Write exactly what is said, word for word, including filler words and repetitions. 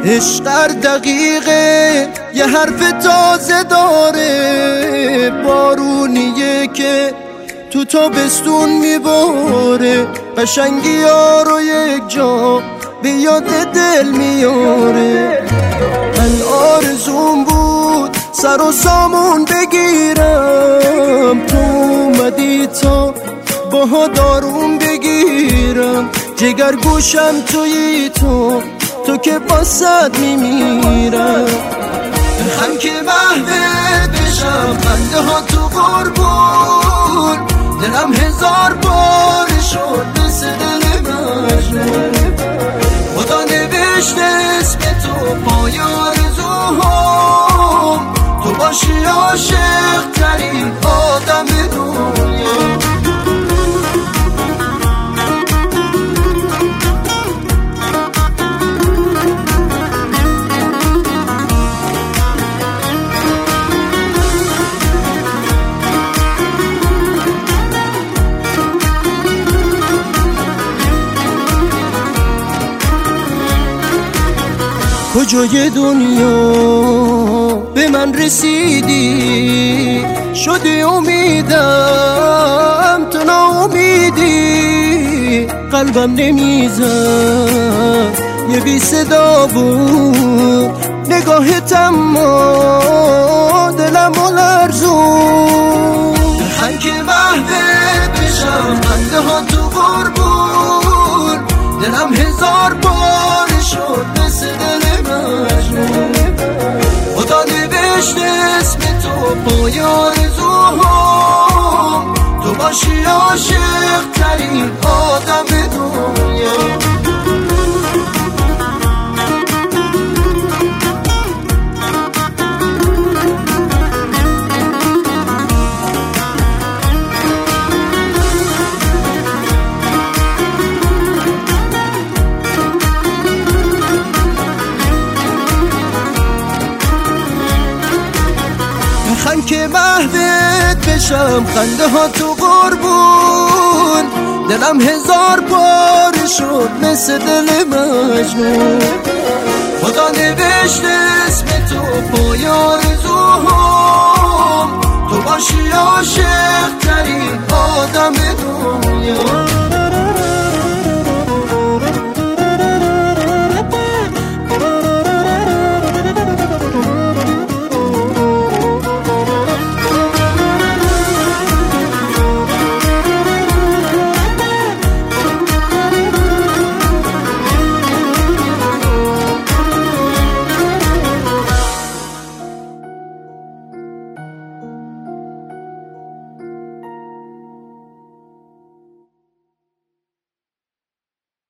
عشق دقیقه یه حرف تازه داره، بارونیه که تو تابستون میباره، قشنگی ها رو یک جا به یاد دل میاره. من آرزوم بود سر و سامون بگیرم، تو اومدی تا باها دارون بگیرم، جگر گوشم توی تو، تو که باسد میمیرم. هم که محوت بشم خنده ها تو قربون، دلم هزار بار شد مثل دل مجنون. خدا نوشته اسم تو پای آرزوهام، تو باشی عاشق ترین آدم دنیا. کجای دنیا به من رسیدی، شدی امیدم تو ناامیدی، قلبم نمیزد یه بی صدا بود نگاهت، اما دلم لرزون. دلم که محوت بشم خنده ها تو قربون، دلم هزار بار شد مثل دل مجنون. خدا نوشته اسم تو پای آرزوهام، تو باشی عاشق ترین آدم دنیا. میخوام که محوت بشم خنده ها تو قربون، دلم هزار بار شد مثل دل مجنون.